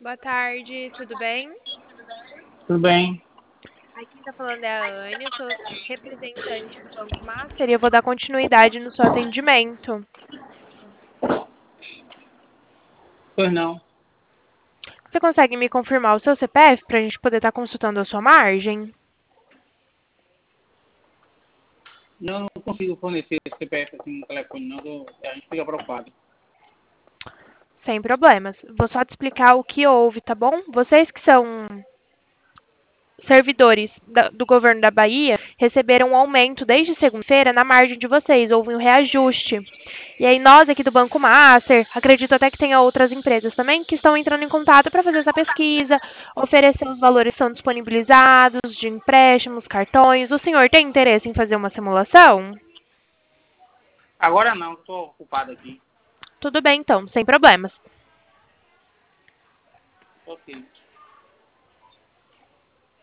Boa tarde, tudo bem? Tudo bem? Aqui quem tá falando é a Anne, eu sou representante do Banco Master e eu vou dar continuidade no seu atendimento. Pois não. Você consegue me confirmar o seu CPF para a gente poder estar consultando a sua margem? Não consigo fornecer esse CPF assim no telefone, não. A gente fica preocupado. Sem problemas. Vou só te explicar o que houve, tá bom? Vocês que são servidores do governo da Bahia receberam um aumento desde segunda-feira na margem de vocês, houve um reajuste. E aí nós aqui do Banco Master, acredito até que tenha outras empresas também que estão entrando em contato para fazer essa pesquisa, oferecer os valores que são disponibilizados de empréstimos, cartões. O senhor tem interesse em fazer uma simulação? Agora não, estou ocupado aqui. Tudo bem então, sem problemas. Ok.